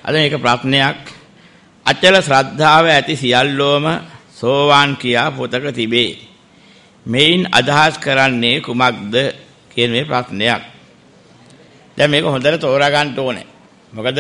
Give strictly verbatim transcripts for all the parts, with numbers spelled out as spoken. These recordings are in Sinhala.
අද මේක ප්‍රශ්නයක්. අචල ශ්‍රද්ධාව ඇති සියල්ලෝම සෝවාන් කියා පොතක තිබේ. මේන් අදහස් කරන්නේ කුමක්ද කියන මේ ප්‍රශ්නයක්. දැන් මේක හොඳට තෝරා ගන්න ඕනේ. මොකද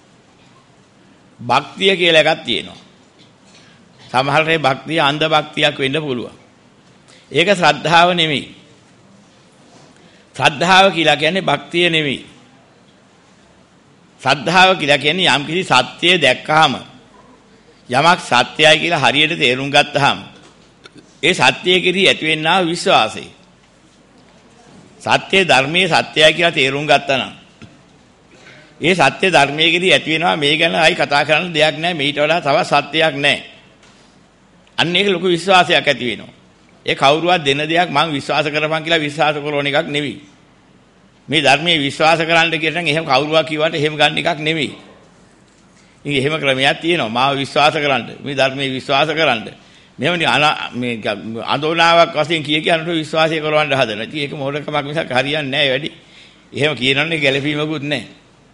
භක්තිය කියලා එකක් තියෙනවා. සමහර වෙලේ භක්තිය අන්ධ භක්තියක් වෙන්න පුළුවන්. ඒක ශ්‍රද්ධාව නෙමෙයි. ශ්‍රද්ධාව කියලා කියන්නේ භක්තිය නෙමෙයි. ශ්‍රද්ධාව කියලා කියන්නේ යම් කිසි සත්‍යය දැක්කහම යමක් සත්‍යයි කියලා හරියට තේරුම් ගත්තාම ඒ සත්‍යය කෙරෙහි ඇතිවෙනා විශ්වාසය. සත්‍ය ධර්මයේ සත්‍යයි කියලා තේරුම් ගත්තා නම් ඒ සත්‍ය ධර්මයේ කෙරෙහි ඇති වෙනවා මේ ගැන ආයි කතා කරන්න දෙයක් නැහැ. මේට වඩා තවත් සත්‍යයක් නැහැ. අන්න ඒක ලොකු විශ්වාසයක් ඇති වෙනවා. ඒ කවුරුවත් දෙන දෙයක් මම විශ්වාස කරපන් කියලා විශ්වාස කරන එකක් නෙවෙයි. මේ ධර්මයේ විශ්වාස කරන්න කියනනම් එහෙම කවුරුවා කිව්වට එහෙම ගන්න එකක් නෙවෙයි. ඉතින් එහෙම ක්‍රමයක් තියෙනවා. මාව විශ්වාස කරන්න. මේ ධර්මයේ විශ්වාස කරන්න. මෙහෙම මේ අඳෝනාවක් වශයෙන් කිය කියනට විශ්වාසය කරවන්න හදන. ඉතින් ඒක මොඩකමක් මිසක් හරියන්නේ නැහැ වැඩි. එහෙම කියනන්නේ ගැළපීමකුත් නැහැ.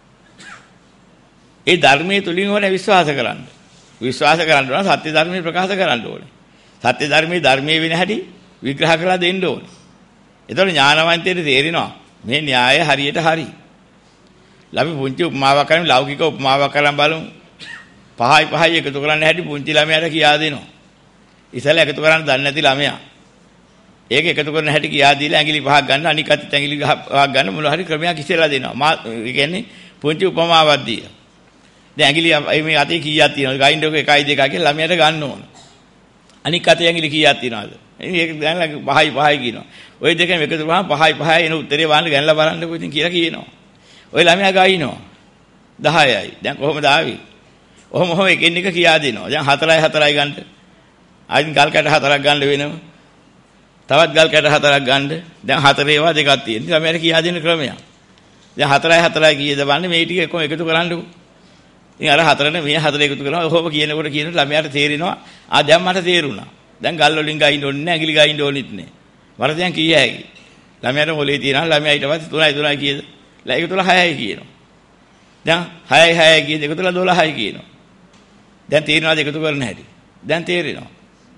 ඒ ධර්මයේ තුලින් ඕනේ විශ්වාස කරන්න. විශ්වාස කරන්න ඕන සත්‍ය ධර්මයේ ප්‍රකාශ කරන්න ඕනේ. සත්‍ය ධර්මයේ ධර්මයේ වෙන හැටි විග්‍රහ කරලා දෙන්න ඕනේ. එතකොට ඥානවන්තයෙට තේරෙනවා මේ න්‍යාය හරියට හරි. අපි පුංචි උපමාවක් කරමු, ලෞකික උපමාවක් කරන් බලමු. පහයි පහයි එකතු කරන්න හැටි පුංචි ළමයාට කියා දෙනවා. ඉතල එකතු කරන්න දන්නේ නැති ළමයා. ඒක එකතු කරන හැටි කියා දීලා ඇඟිලි පහක් ගන්න, අනික අතට ඇඟිලි පහක් ගන්න මොන හරි ක්‍රමයක් ඉස්සෙල්ලා දෙනවා. මා ඒ කියන්නේ පුංචි උපමාවක් දීලා. දැන් ඇඟිලි මේ අතේ කීයක් තියෙනවද? ගයින්ඩ් එක එකයි දෙකයි කියලා ළමයාට ගන්න ඕන. අනික් අතේ ඇඟිලි කීයක් තියෙනවද? ඒක දැන්ලා පහයි පහයි කියනවා. ওই දෙකම එකතු කරාම පහයි පහයි එන උත්තරේ වහන්න ගණන්ලා බලන්නකෝ ඉතින් කියලා කියනවා. ওই ළමයා ගයිනවා. දහයයි. දැන් කොහොමද ආවේ? ඔහොම ඔහොම එකින් එක කියා දෙනවා. දැන් හතරයි හතරයි ගන්න. ආයින් ගල් කැට හතරක් ගන්න වෙනවා. තවත් ගල් කැට හතරක් ගන්න. දැන් හතර ඒවා දෙකක් තියෙනවා. ඉතින් ළමයාට කියා දෙන ක්‍රමයක්. දැන් හතරයි හතරයි කීයද බලන්න මේ ටික කොහොම එකතු කරන්නකෝ. ඉතින් අර හතරනේ මේ හතර එකතු කරනවා. ඔහොම කියනකොට කියනකොට ළමයාට තේරෙනවා. ආ දැන් මට තේරුණා. දැන් ගල් වලින් ගයින්න ඕනේ නැහැ, ඇඟිලි ගයින්න ඕනෙත් නැහැ. මට දැන් කීය හැකි. ළමයාට මොලේ තියෙනවා. ළමයා ඊට පස්සේ තුනයි තුනයි කියද? ලා එක තුල හයයි කියනවා. දැන් හයයි හයයි කියද? එක තුල දොළහයි කියනවා. දැන් තේරෙනවද එකතු කරන්න හැටි? දැන් තේරෙනවා.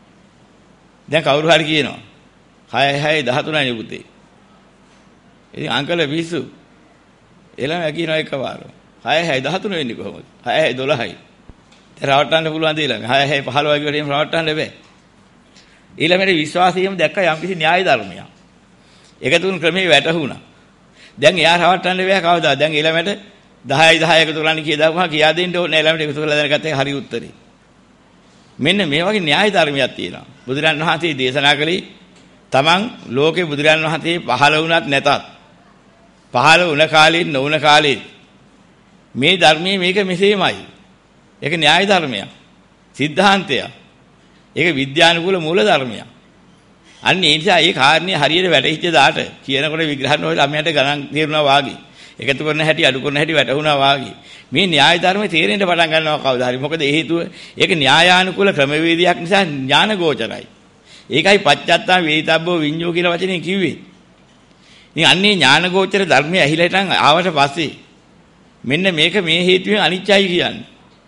දැන් කවුරු හරි කියනවා හයයි හයයි දහතුනයි නේ පුතේ. ඉතින් අංකල පිස්සු. එළම කියනවා එකපාරම. හයයි හයයි දහතුන වෙන්නේ කොහොමද? හයයි හයයි දොළහයි. දැන් රවට්ටන්න පුළුවන් දේ ළඟ. හයයි හයයි පහළොවයි කියවට එහෙම රවට්ටන්න බෑ. ඊළඟට විශ්වාසයෙන්ම දැක්ක යම්කිසි න්‍යාය ධර්මයක්. ඒක තුන ක්‍රමේ වැටහුණා. දැන් එයා රවට්ටන්න බෑ කවදාද? දැන් ඊළඟට දහයයි දහයයි එකතු කරලා කියදාම කියා දෙන්න ඕනේ. ඊළඟට එකතු කරලා දැනගත්තා හරි උත්තරේ. මෙන්න මේ වගේ න්‍යාය ධර්මයක් තියෙනවා. බුදුරන් වහන්සේ දේශනා කළේ තමන් ලෝකේ බුදුරන් වහන්සේ පහළ වුණත් නැතත් පහළ වුණ කාලේ නොවුණ කාලේ මේ ධර්මයේ මේක මෙසේමයි. ඒක න්‍යාය ධර්මයක්. සිද්ධාන්තයක්. ඒක විද්‍යානුකූල මූල ධර්මයක්. අන්න ඒ නිසා මේ කාරණේ හරියට වැටහිච්ච දාට කියනකොට විග්‍රහ කරන ළමයාට ගණන් තේරුණා වාගේ. එකතු කරන හැටි අඩු කරන හැටි වැටහුණා වාගේ. මේ න්‍යාය ධර්මයේ තේරෙන්න පටන් ගන්නවා කවදා හරි. මොකද හේතුව ඒක න්‍යායානුකූල ක්‍රමවේදයක් නිසා ඥාන ගෝචරයි. ඒකයි පච්චත්තා වේිතබ්බෝ විඤ්ඤෝ කියලා වචනේ කිව්වේ. ඉතින් අන්නේ ඥාන ගෝචර ධර්මයේ ඇහිලා හිටන් ආවට පස්සේ මෙන්න මේක මේ හේතුවෙන් අනිත්‍යයි කියන්නේ.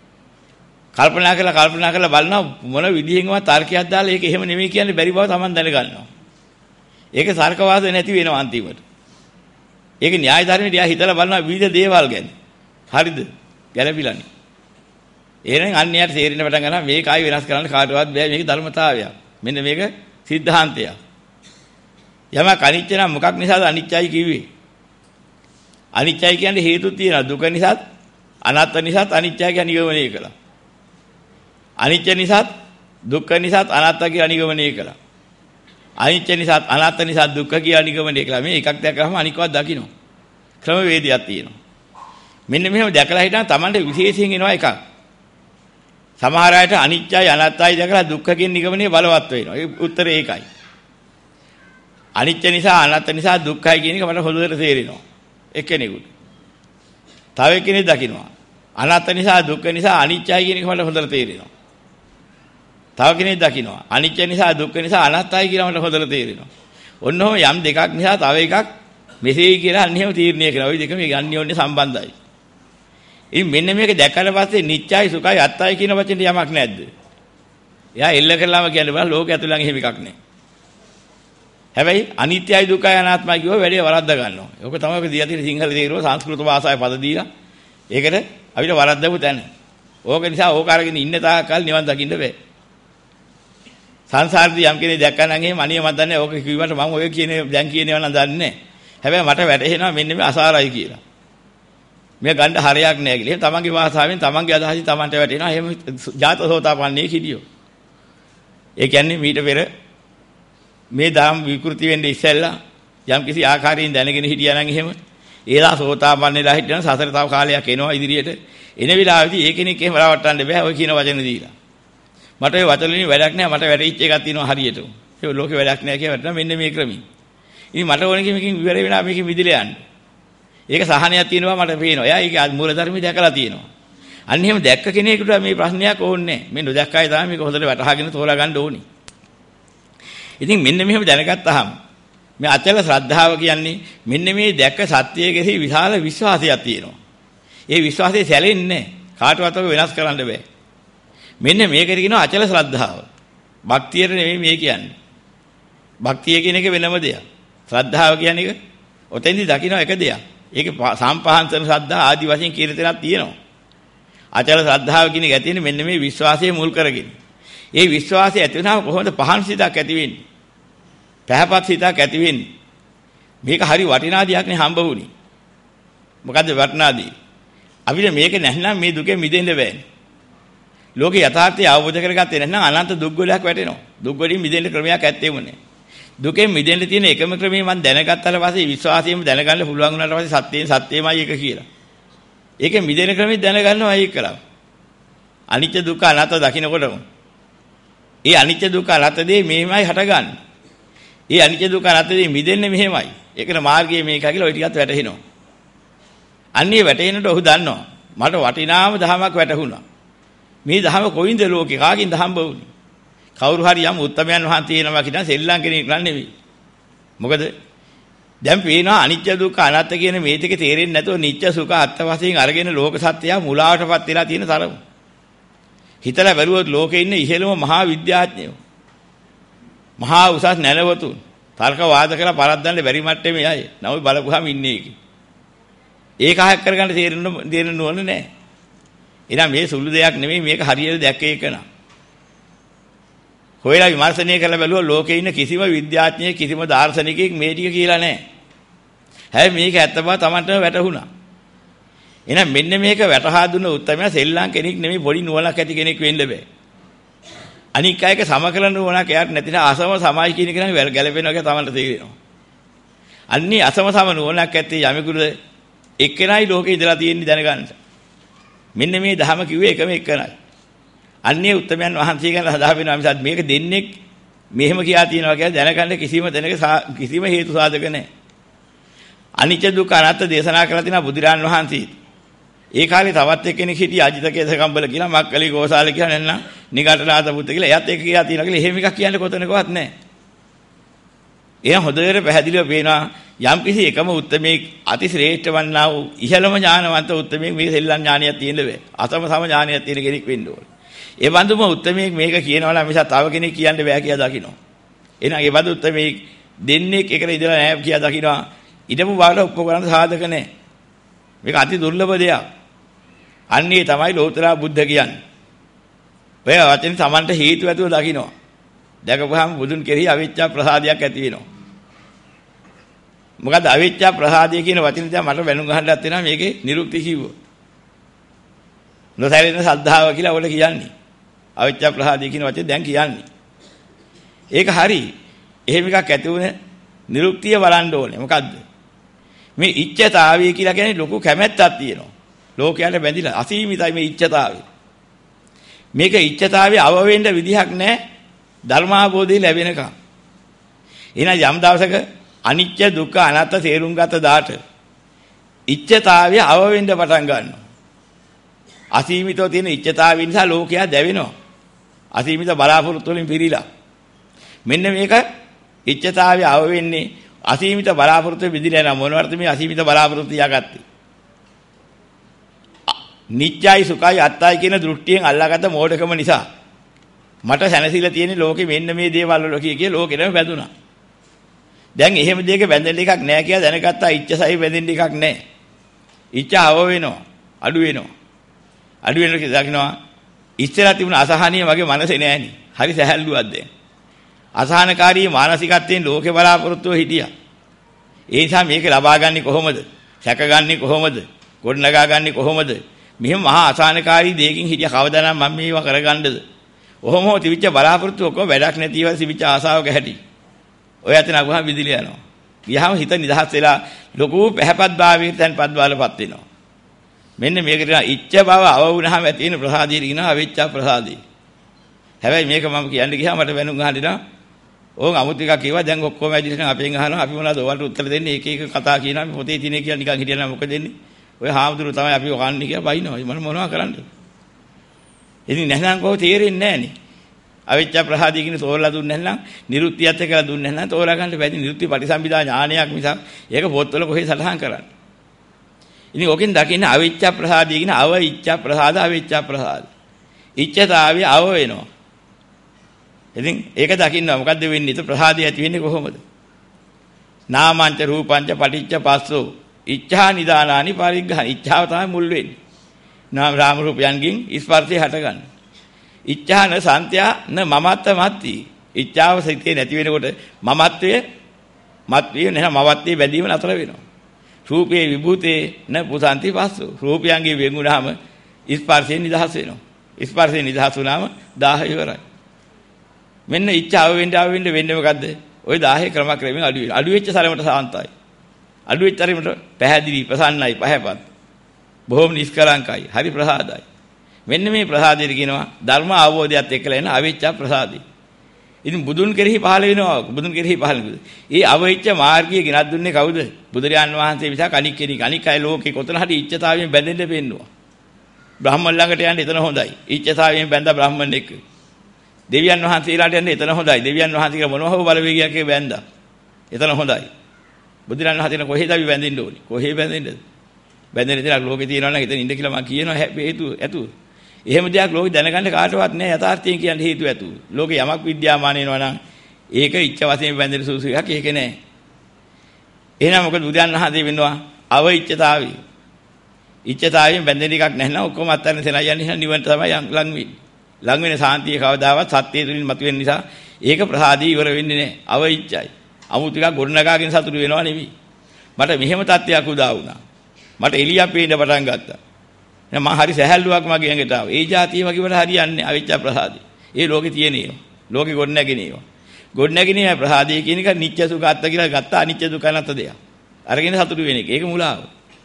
කල්පනා කරලා කල්පනා කරලා බලනවා මොන විදිහෙන්වත් තර්කයක් දාලා ඒක එහෙම නෙමෙයි කියන්නේ බැරි බව Taman දැනගන්නවා. ඒක සර්කවාද නැති වෙනවා අන්තිමට. ඒක න්‍යාය ධර්මයේ දිහා හිතලා බලනවා විවිධ දේවල් ගැන. හරිද? ගැළපිලානේ. එහෙනම් අන්‍යයට තේරෙන්න පටන් ගන්නවා මේකයි වෙනස් කරන්න කාටවත් බෑ මේක ධර්මතාවයක්. මෙන්න මේක සිද්ධාන්තයක්. යමක් අනිත්‍ය නම් මොකක් නිසාද අනිත්‍යයි කිව්වේ? අනිත්‍යයි කියන්නේ හේතු තියෙනවා. දුක නිසාත් අනාත්ම නිසාත් අනිත්‍යයි කියන නිගමනය කළා. අනිත්‍ය නිසාත් දුක්ඛ නිසාත් අනාත්ම කියලා නිගමනය කළා. අනිත්‍ය නිසාත් අනාත්ම නිසාත් දුක්ඛ කියලා නිගමනය කළා. මේ එකක් දැක්කම අනිකවත් දකින්න. ක්‍රමවේදයක් තියෙනවා. මෙන්න මෙහෙම දැකලා හිටන් Tamante විශේෂයෙන් එනවා එකක්. සමහර අයට අනිත්‍යයි අනාත්තයි දැකලා දුක්ඛ කියන නිගමනය බලවත් වෙනවා. ඒ උත්තරේ ඒකයි. අනිත්‍ය නිසා අනාත්ම නිසා දුක්ඛයි කියන එක මට හොඳට තේරෙනවා. එක්කෙනෙකුට. තව එක්කෙනෙක් දකින්නවා. අනාත්ම නිසා දුක්ඛ නිසා අනිත්‍යයි කියන එක මට හොඳට තේරෙනවා. තව කෙනෙක් දකින්නවා. අනිත්‍ය නිසා දුක්ඛ නිසා අනාත්තයි කියලා මට හොඳට තේරෙනවා. ඔන්නෝම යම් දෙකක් නිසා තව එකක් මෙසේයි කියලා අන්‍යව තීරණය කරනවා. ওই දෙකම අන්‍යෝන්‍ය සම්බන්ධයි. ඉතින් මෙන්න මේක දැකලා පස්සේ නිච්චයි සුඛයි අත්තයි කියන වචනේ යමක් නැද්ද? එයා එල්ල කරලාම කියන්නේ බල ලෝක ඇතුළෙන් එහෙම එකක් නැහැ. හැබැයි අනිත්‍යයි දුකයි අනාත්මයි කියව වැඩේ වරද්දා ගන්නවා. ඒක තමයි ඔක දියා තියෙන සිංහල තේරුව සංස්කෘත භාෂාවේ පද දීලා. ඒකට අපිට වරද්දපු තැන. ඕක නිසා ඕක අරගෙන ඉන්න තාක් කල් නිවන් දකින්න බෑ. සංසාරදී යම් කෙනෙක් දැක්කා නම් එහෙම අනිය මන් දන්නේ ඕක කිව්වට මම ඔය කියන දැන් කියනේව නම් දන්නේ නැහැ. හැබැයි මට වැටහෙනවා මෙන්න මේ අසාරයි කියලා. මේ ගන්න හරයක් නැහැ කියලා. එහෙනම් තමන්ගේ භාෂාවෙන් තමන්ගේ අදහසින් තමන්ට වැටෙනවා. එහෙම ජාතසෝතාපන්නයේ කිදියෝ. ඒ කියන්නේ මීට පෙර මේ ධම් විකෘති වෙන්නේ ඉස්සෙල්ලා යම් කිසි ආකාරයෙන් දැනගෙන හිටියා නම් එහෙම ඒලා සෝතාපන්නේලා හිටියනම් සසර තව කාලයක් එනවා ඉදිරියට. එන විලාවේදී ඒ කෙනෙක් එහෙම රවට්ටන්න බෑ ඔය කියන වචන දීලා. මට ඔය වචන වලින් වැඩක් නැහැ මට වැටහිච්ච එකක් තියෙනවා හරියට. ඒ ලෝකේ වැඩක් නැහැ කියලා වැටෙනවා මෙන්න මේ ක්‍රමී. ඉතින් මට ඕනේ මේකකින් ඉවර වෙලා මේකෙන් මිදලා යන්න. ඒක සහනයක් තියෙනවා මට පේනවා. එයා ඒක මූල ධර්මي දැකලා තියෙනවා. අන්න එහෙම දැක්ක කෙනෙකුට මේ ප්‍රශ්නයක් ඕනේ නැහැ. මේ නොදැක්කයි තමයි මේක හොඳට වටහාගෙන තෝරා ගන්න ඕනේ. ඉතින් මෙන්න මෙහෙම දැනගත්තාම මේ අචල ශ්‍රද්ධාව කියන්නේ මෙන්න මේ දැක්ක සත්‍යයේ කෙරෙහි විශාල විශ්වාසයක් තියෙනවා. ඒ විශ්වාසය සැලෙන්නේ කාටවත් වෙනස් කරන්න බෑ. මෙන්න මේකට කියනවා අචල ශ්‍රද්ධාව. භක්තියට නෙමෙයි මේ කියන්නේ. භක්තිය කියන එක වෙනම දෙයක්. ශ්‍රද්ධාව කියන්නේ එක ඔතෙන්දි දකින්න එක දෙයක්. ඒක සම්පහන්සන ශ්‍රද්ධා ආදි වශයෙන් කියන තැනක් තියෙනවා. අචල ශ්‍රද්ධාව කියන එක ඇති වෙන්නේ මෙන්න මේ විශ්වාසය මුල් කරගෙන. ඒ විශ්වාසය ඇති වෙනාම කොහොමද පහන් සිතක් ඇති වෙන්නේ? පැහැපත් සිතක් ඇති වෙන්නේ. මේක හරි වටිනා දෙයක් නේ හම්බ වුණේ. මොකද්ද වටිනා දේ? අපිට මේක නැත්නම් මේ දුකෙන් මිදෙන්න බෑනේ. ලෝකේ යථාර්ථය අවබෝධ කරගත්තේ නැත්නම් අනන්ත දුක් ගොඩක් වැටෙනවා. දුක් වලින් මිදෙන්න ක්‍රමයක් ඇත්තේම නැහැ. දුකෙන් මිදෙන්න තියෙන එකම ක්‍රමය මම දැනගත්තාට පස්සේ විශ්වාසයෙන් දැනගන්න පුළුවන් වුණාට පස්සේ සත්‍යයෙන් සත්‍යමයි එක කියලා. ඒකෙන් මිදෙන ක්‍රමය දැනගන්නවා ඒක කරා. අනිත්‍ය දුක්ඛ අනාත්ම දකින්නකොටම ඒ අනිත්‍ය දුක්ඛ අනාත්ම දේ මෙහෙමයි හටගන්නේ. ඒ අනිත්‍ය දුක්ඛ අනාත්ම දේ මිදෙන්නේ මෙහෙමයි. ඒකට මාර්ගය මේක කියලා ඔය ටිකත් වැටහෙනවා. අන්නේ වැටෙනකොට ඔහු දන්නවා මට වටිනාම ධමයක් වැටහුණා. මේ ධම කොයින්ද ලෝකේ කාකින්ද හම්බ වුනේ? කවුරු හරි යම් උත්තමයන් වහන්සේ එනවා කියන සෙල්ලම් කෙනෙක් නෙවෙයි. මොකද දැන් පේනවා අනිත්‍ය දුක්ඛ අනාත්ම කියන මේ දෙක තේරෙන්නේ නැතුව නිත්‍ය සුඛ අත්ත වශයෙන් අරගෙන ලෝක සත්‍යය මුලාවටපත් වෙලා තියෙන තරම. හිතලා බැලුවොත් ලෝකේ ඉන්න ඉහළම මහා විද්‍යාඥයෝ මහා උසස් නැනවතුන් තර්ක වාද කරලා පරද්දන්න බැරි මට්ටමේ අය. නමුත් බලපුවාම ඉන්නේ ඒකේ. ඒක හයක් කරගන්න තේරෙන්න දෙන්න ඕනේ නැහැ. එහෙනම් මේ සුළු දෙයක් නෙමෙයි මේක හරියට දැක්කේ එක නා. හොයලා විමර්ශනය කරලා බැලුවා ලෝකේ ඉන්න කිසිම විද්‍යාඥයෙක් කිසිම දාර්ශනිකයෙක් මේ ටික කියලා නැහැ. හැබැයි මේක ඇත්ත බව Tamanට වැටහුණා. එහෙනම් මෙන්න මේක වැටහා දුන්න උත්තරමයා සෙල්ලම් කෙනෙක් නෙමෙයි පොඩි නුවණක් ඇති කෙනෙක් වෙන්න බෑ. අනික් අයක සම කරන නුවණක් එයාට නැතිනම් අසම සමායි කියන කෙනා ගැලපෙනවා කියලා Tamanට තේරෙනවා. අන්නේ අසම සම නුවණක් ඇත්තේ යමෙකුට එක්කෙනයි ලෝකේ ඉඳලා තියෙන්නේ දැනගන්න. මෙන්න මේ ධම කිව්වේ එකම එක්කනයි. අන්නේ උත්තමයන් වහන්සේ ගැන හදා වෙනවා මිසක් මේක දෙන්නේ මෙහෙම කියා තියනවා කියලා දැනගන්න කිසිම දෙනක කිසිම හේතු සාධක නැහැ. අනිත්‍ය දුක්ඛ අනාත්ම දේශනා කරලා තිනා බුදුරන් වහන්සේ. ඒ කාලේ තවත් එක්කෙනෙක් හිටිය අජිතකේස කම්බල කියලා මක්කලි ගෝසාල කියලා නැත්නම් නිගණ්ඨනාත පුත් කියලා එයාත් ඒක කියා තියනවා කියලා එහෙම එකක් කියන්නේ කොතනකවත් නැහැ. එයා හොඳට පැහැදිලිව පේනවා යම් කිසි එකම උත්තමේ අතිශ්‍රේෂ්ඨ වන්නා වූ ඉහළම ඥානවන්ත උත්තමේ මේ සෙල්ලම් ඥානියක් තියෙන්න බෑ. අසම සම ඥානියක් තියෙන කෙනෙක් වෙන්න ඕනේ. ඒ බඳුම උත්තමේ මේක කියනවා නම් මිසක් තව කෙනෙක් කියන්න බෑ කියලා දකිනවා. එහෙනම් ඒ බඳු උත්තමේ දෙන්නේ එකට ඉඳලා නැහැ කියලා දකිනවා. ඊටම බාල උපකරණ සාධක නැහැ. මේක අති දුර්ලභ දෙයක්. අන්නේ තමයි ලෝතර බුද්ධ කියන්නේ. ඔය වචනේ Tamanට හේතු ඇතුව දකිනවා. දැකපුවාම බුදුන් කෙරෙහි අවිච්ඡා ප්‍රසාදයක් ඇති වෙනවා. මොකද අවිච්ඡා ප්‍රසාදය කියන වචනේ දැන් මට වැණු ගහන්නත් වෙනවා මේකේ නිරුක්ති කිව්වෝ. නොසැලෙන සද්ධාව කියලා ඔයගොල්ලෝ කියන්නේ. අවිච්ඡා ප්‍රසාදය කියන වචනේ දැන් කියන්නේ. ඒක හරි. එහෙම එකක් ඇති වුණ නිරුක්තිය බලන්න ඕනේ. මොකද්ද? මේ ඉච්ඡතාවය කියලා කියන්නේ ලොකු කැමැත්තක් තියෙනවා. ලෝකයට බැඳිලා අසීමිතයි මේ ඉච්ඡතාවය. මේක ඉච්ඡතාවයේ අව වෙන්න විදිහක් නැහැ. ධර්මාභෝධය ලැබෙනකම්. එහෙනම් යම් දවසක අනිත්‍ය දුක්ඛ අනාත්ම තේරුම් ගත දාට ඉච්ඡතාවය අව වෙන්න පටන් ගන්නවා. අසීමිතව තියෙන ඉච්ඡතාවය නිසා ලෝකයා දැවෙනවා. අසීමිත බලාපොරොත්තු වලින් පිරීලා. මෙන්න මේක ඉච්ඡතාවය අව වෙන්නේ අසීමිත බලාපොරොත්තු විදිහට යන මොනවද මේ අසීමිත බලාපොරොත්තු ය아가ත්තේ. නිත්‍යයි සුඛයි අත්තයි කියන දෘෂ්ටියෙන් අල්ලාගත්ත මෝඩකම නිසා මට සැනසීලා තියෙන ලෝකෙ මෙන්න මේ දේවල් වල කිය කිය ලෝකෙටම වැදුනා. දැන් එහෙම දෙයක බැඳෙන්න එකක් නැහැ කියලා දැනගත්තා. ඉච්ඡසයි බැඳෙන්න එකක් නැහැ. ඉච්ඡා අව වෙනවා. අඩු වෙනවා. අඩු වෙනවා කියලා දකින්නවා. ඉස්සෙල්ලා තිබුණ අසහනිය මගේ මනසේ නෑනේ. හරි සැහැල්ලුවක් දැන්. අසහනකාරී මානසිකත්වයෙන් ලෝකේ බලාපොරොත්තුව හිටියා. ඒ නිසා මේක ලබා ගන්නේ කොහොමද? සැකගන්නේ කොහොමද? ගොඩනගා ගන්නේ කොහොමද? මෙහෙම මහා අසහනකාරී දෙයකින් හිටියා කවදානම් මම මේවා කරගන්නද? ඔහොම හෝ තිබිච්ච බලාපොරොත්තු ඔක්කොම වැඩක් නැතිව තිබිච්ච ආසාවක හැටි. ඔය අතන අගුහම විදිලිය යනවා. ගියාම හිත නිදහස් වෙලා ලොකු පැහැපත් භාවයකට තැන්පත් බාලපත් වෙනවා. මෙන්න මේකට ඉච්ඡ බව අව වුණාම ඇති වෙන ප්‍රසාදීර කියනවා අවිච්ඡා ප්‍රසාදී. හැබැයි මේක මම කියන්න ගියාම මට වෙනුම් අහන්න ඕන් අමුතු එකක් කිව්වා දැන් ඔක්කොම ඇදිලා අපෙන් අහනවා අපි මොනවද ඔයාලට උත්තර දෙන්නේ එක එක කතා කියනවා මේ පොතේ තියෙන කියලා නිකන් හිටියනම් මොකද දෙන්නේ ඔය හාමුදුරුවෝ තමයි අපි ඔකන්නේ කියලා බයිනවා මම මොනවා කරන්නද ඉතින් නැහනම් කොහොම තේරෙන්නේ නැහනේ අවිච්ඡා ප්‍රසාදී කියන තෝරලා දුන්නේ නැත්නම් නිරුත්තියත් එක්කලා දුන්නේ නැත්නම් තෝරා ගන්න බැරි නිරුත්ති පටිසම්භිදා ඥානයක් මිසක් ඒක පොත්වල කොහේ සඳහන් කරන්නේ ඉතින් ඔකෙන් දකින්න අවිච්ඡා ප්‍රසාදී කියන අව ඉච්ඡා ප්‍රසාද අවිච්ඡා ප්‍රසාද ඉච්ඡතාවිය අව වෙනවා ඉතින් ඒක දකින්න මොකද්ද වෙන්නේ? ඊට ප්‍රසාදය ඇති වෙන්නේ කොහොමද? නාමංච රූපංච පටිච්ච පස්සෝ ඉච්ඡා නිදානානි පරිග්ඝාන. ඉච්ඡාව තමයි මුල් වෙන්නේ. නාම රාම රූපයන්ගෙන් ස්පර්ශය හටගන්න. ඉච්ඡාන සන්ත්‍යා න මමත්ත මත්ති. ඉච්ඡාව සිතේ නැති වෙනකොට මමත්වය මත්විය නැහැ මවත්වයේ බැඳීම නතර වෙනවා. රූපේ විභූතේ න පුසන්ති පස්සෝ. රූපයන්ගේ වෙන්ුණාම ස්පර්ශයෙන් නිදහස් වෙනවා. ස්පර්ශයෙන් නිදහස් වුණාම දාහ ඉවරයි. මෙන්න ඉච්ඡාව වෙන්න ආව වෙන්න වෙන්නේ මොකද්ද? ওই දාහේ ක්‍රමක්‍රමයෙන් අඩු වෙනවා. අඩු වෙච්ච සරමට සාන්තයි. අඩු වෙච්ච සරමට පැහැදිලි ප්‍රසන්නයි පහපත්. බොහොම නිෂ්කලංකයි. හරි ප්‍රසාදයි. මෙන්න මේ ප්‍රසාදයට කියනවා ධර්ම අවබෝධයත් එක්කලා එන අවිච්ඡා ප්‍රසාදේ. ඉතින් බුදුන් කෙරෙහි පහළ වෙනවා. බුදුන් කෙරෙහි පහළ වෙනවා. ඒ අවිච්ඡ මාර්ගය ගෙනත් දුන්නේ කවුද? බුදුරජාන් වහන්සේ විසක් අනික් කෙනෙක්. අනික් අය ලෝකේ කොතන හරි ඉච්ඡතාවයෙන් බැඳෙන්න පෙන්නවා. බ්‍රහ්මන් ළඟට යන්න එතන හොඳයි. ඉච්ඡතාවයෙන් බැඳා බ්‍රහ්මන් එක්ක. දෙවියන් වහන්සේලාට යන්නේ එතන හොඳයි. දෙවියන් වහන්සේගේ මොනවා හෝ බලවේගයක් එක බැඳා. එතන හොඳයි. බුදුරන් වහන්සේ කොහෙද අපි බැඳෙන්න ඕනේ? කොහේ බැඳෙන්නද? බැඳෙන්න දෙයක් ලෝකේ තියෙනවා නම් එතන ඉන්න කියලා මම කියනවා හේතු ඇතු. එහෙම දෙයක් ලෝකේ දැනගන්න කාටවත් නෑ යථාර්ථයෙන් කියන්නේ හේතු ඇතු. ලෝකේ යමක් විද්‍යාමාන වෙනවා නම් ඒක ඉච්ඡ වශයෙන් බැඳෙන සුසු එකක් ඒක නෑ. එහෙනම් මොකද බුදුන් වහන්සේ වෙනවා අව ඉච්ඡතාවය. ඉච්ඡතාවයෙන් බැඳෙන එකක් නැත්නම් ඔක්කොම අත්හැරලා තැන යන්නේ නිවන තමයි ලඟ වෙන්නේ. ලඟ වෙන සාන්තිය කවදාවත් සත්‍යය තුලින් මතුවෙන නිසා ඒක ප්‍රසාදී ඉවර වෙන්නේ නැහැ. අවයිච්චයි. අමුතු ටිකක් ගොඩනගාගෙන සතුටු වෙනවා නෙවෙයි. මට මෙහෙම තත්ත්වයක් උදා වුණා. මට එළියක් පේන්න පටන් ගත්තා. එහෙනම් මම හරි සැහැල්ලුවක් මගේ ඇඟට ආවා. ඒ જાතිය වගේ වල හරියන්නේ අවිච්ඡා ප්‍රසාදී. ඒ ලෝකේ තියෙන ඒවා. ලෝකේ ගොඩනැගෙන ඒවා. ගොඩනැගෙන ඒවා ප්‍රසාදී කියන එක නිත්‍ය සුඛ අත්ත කියලා ගත්තා අනිත්‍ය දුක නැත දෙයක්. අරගෙන සතුටු වෙන එක. ඒක මුලාව.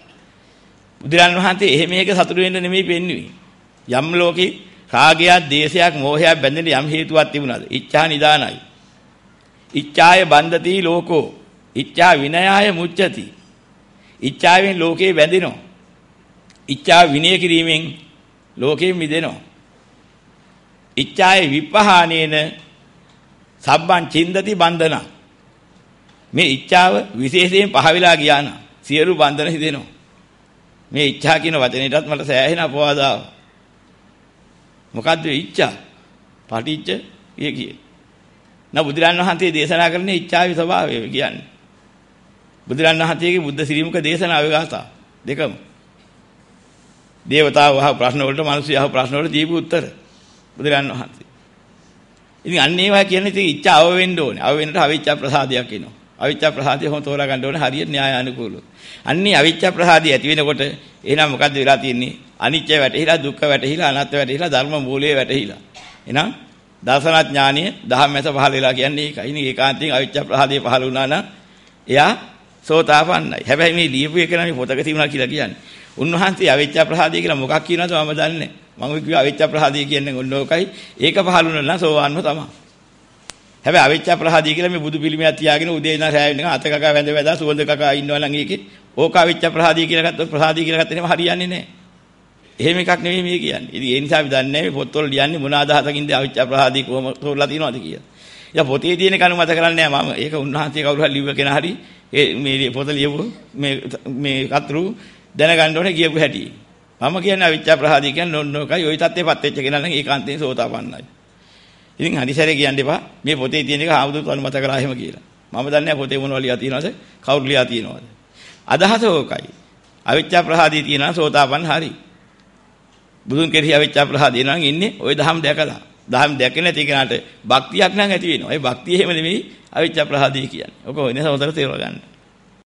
බුදුරන් වහන්සේ එහෙම මේක සතුටු වෙන්න නෙමෙයි පෙන්වුවේ. යම් ලෝකේ රාගයක්, දේශයක්, මෝහයක් බැඳෙන යම් හේතුවක් තිබුණාද? ඉච්ඡා නිදානයි. ඉච්ඡාය බන්ධති ලෝකෝ. ඉච්ඡා විනයාය මුච්ඡති. ඉච්ඡාවෙන් ලෝකේ බැඳෙනවා. ඉච්ඡා විනය කිරීමෙන් ලෝකේ මිදෙනවා. ඉච්ඡාය විපහානේන සබ්බං චින්දති බන්ධන. මේ ඉච්ඡාව විශේෂයෙන් පහ වෙලා ගියා නම් සියලු බන්ධන හිදෙනවා. මේ ඉච්ඡා කියන වචනයටත් මට සෑහෙන අපවාදාව. මොකද්ද ඉච්ඡා? පටිච්ච කිය කිය. නා බුදුරන් වහන්සේ දේශනා කරන්නේ ඉච්ඡාවේ ස්වභාවය කියන්නේ. බුදුරන් වහන්සේගේ බුද්ධ ශ්‍රීමුක දේශනාවේ ගාථා දෙකම. දේවතාවෝ අහ ප්‍රශ්න වලට මිනිස්සු අහ ප්‍රශ්න වලට දීපු උත්තර බුදුරන් වහන්සේ. ඉතින් අන්න ඒවා කියන්නේ ඉතින් ඉච්ඡා අව වෙන්න ඕනේ. අව වෙන්නට අවිච්ඡා ප්‍රසාදයක් එනවා. අවිච්ඡා ප්‍රසාදය හොම තෝරා ගන්න ඕනේ හරියට න්‍යාය අනුකූලව. අන්නේ අවිච්ඡා ප්‍රසාදය ඇති වෙනකොට එහෙනම් මොකද්ද වෙලා තියෙන්නේ? අනිත්‍ය වැටහිලා, දුක්ඛ වැටහිලා, අනාත්ම වැටහිලා, ධර්ම මූලයේ වැටහිලා. එහෙනම් දර්ශන ඥානිය දහම්මැස පහල වෙලා කියන්නේ ඒකයි. ඉතින් ඒකාන්තයෙන් අවිච්ඡා ප්‍රසාදය පහල වුණා නම් එයා සෝතාපන්නයි. හැබැයි මේ ලියපු එක නම් මේ පොතක තිබුණා කියලා කියන්නේ. උන්වහන්සේ අවිච්ඡා ප්‍රසාදය කියලා මොකක් කියනවද මම දන්නේ නැහැ. මම කිව්වා අවිච්ඡා ප්‍රසාදය කියන්නේ ඔන්න ඕකයි. ඒක පහල වුණා නම් සෝවාන්ව තමයි. හැබැයි අවිච්ඡා ප්‍රසාදය කියලා මේ බුදු පිළිමයක් තියාගෙන උදේ ඉඳන් රැය වෙනකන් අත කකා වැඳ වැඳා සුවඳ කකා ඉන්නවා නම් ඒකේ ඕක අවිච්ඡා ප්‍රසාදය කියලා ගත්තොත් ප්‍රසාදය කියලා ගත්තේ නෙමෙයි හරියන්නේ නැහැ. එහෙම එකක් නෙමෙයි මේ කියන්නේ. ඉතින් ඒ නිසා අපි දන්නේ නැහැ මේ පොත්වල ලියන්නේ මොන අදහසකින්ද අවිච්ඡා ප්‍රසාදය කොහොම තෝරලා තියෙනවද කියලා. යා පොතේ තියෙන කණු මත කරන්නේ නැහැ මම. ඒක උන්වහන්සේ කවුරු හරි ලිව්ව කෙනා හරි ඒ මේ පොත ලියපු මේ මේ කතරු දැනගන්න ඕනේ කියපු හැටි. මම කියන්නේ අවිච්ඡා ප්‍රහාදී කියන්නේ නොන්නෝකයි. ওই தත්ත්වෙපත් වෙච්ච කෙනා නම් ඒකාන්තයෙන් සෝතාපන්නයි. ඉතින් හදිසරේ කියන්න එපා මේ පොතේ තියෙන එක ආමුදුත් අනුමත කරා එහෙම කියලා. මම දන්නේ නැහැ පොතේ මොනවා ලියා තියෙනවද කවුරු ලියා තියෙනවද. අදහස ඕකයි. අවිච්ඡා ප්‍රහාදී තියනවා සෝතාපන්න හරි. බුදුන් කෙරෙහි අවිච්ඡා ප්‍රහාදී නම් ඉන්නේ ওই දහම් දැකලා. දහම් දැකේ නැති කෙනාට භක්තියක් නම් ඇති වෙනවා. ඒ භක්තිය එහෙම නෙමෙයි අවිච්ඡා ප්‍රහාදී කියන්නේ. ඔක වෙනස හොඳට තේරුම් ගන්න.